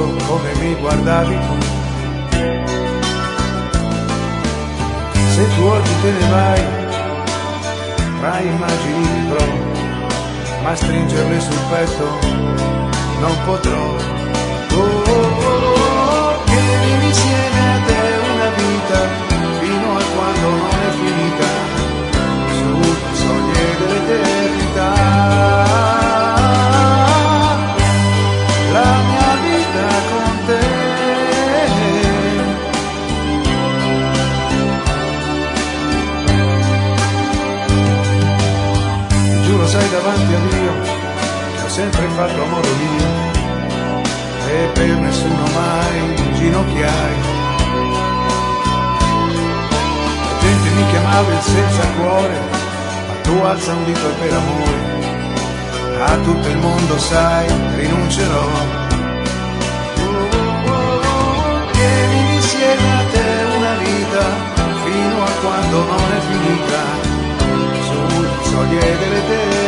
come mi guardavi tu. Se tu oggi te ne vai, tra immagini vivrò, ma stringerle sul petto non potrò. Tienimi insieme a te una vita, fino a quando non è finita, sulle soglie dell'eternità. La mia vita con te, ti giuro sai davanti a Dio che ho sempre fatto a modo mio e per nessuno mai ginocchiai. La gente mi chiamava il senza cuore, ma tu alza un dito e per amore a tutto il mondo sai rinuncerò. Tienimi insieme a te una vita, fino a quando non è finita, sulle soglie dell'eternità.